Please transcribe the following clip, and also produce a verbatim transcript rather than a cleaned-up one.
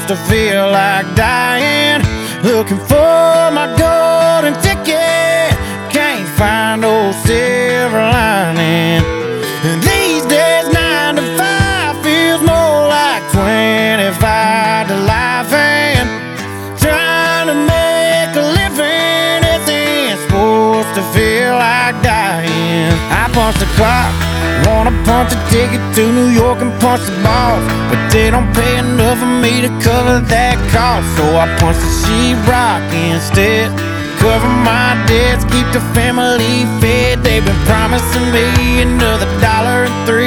to feel like dying, looking for my golden ticket, can't find no silver lining. And these days nine to five feels more like twenty-five to life, and trying to make a living isn't supposed to feel like dying. I punch the clock, wanna punch a ticket to New York and punch the boss, but they don't pay enough for me to cover that cost. So I punch the sheetrock instead, cover my debts, keep the family fed. They've been promising me another dollar and three